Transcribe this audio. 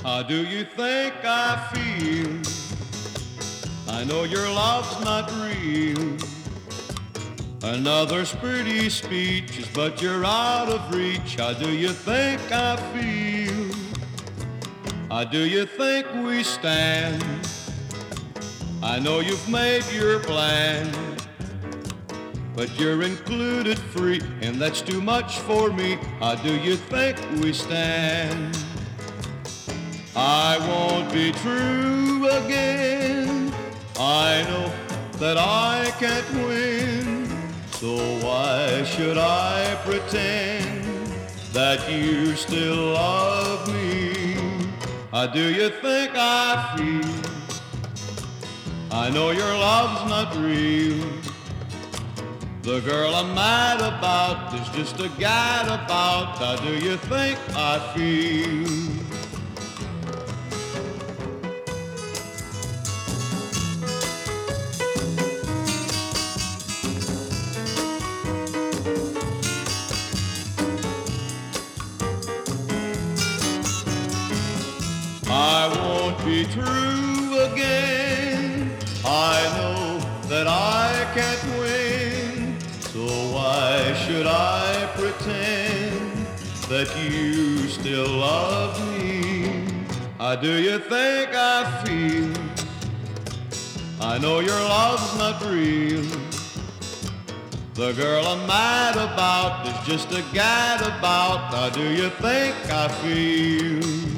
How do you think I feel? I know your love's not real. Another's pretty speeches, but you're out of reach. How do you think I feel? How do you think we stand? I know you've made your plan, but you're included free, and that's too much for me. How do you think we stand? I won't be true again. I know that I can't win, so why should I pretend that you still love me? How do you think I feel? I know your love's not real. The girl I'm mad about is just a gadabout. How do you think I feel? I won't be true again. I know that I can't win, so why should I pretend that you still love me? How do you think I feel? I know your love's not real. The girl I'm mad about is just a gadabout. How do you think I feel?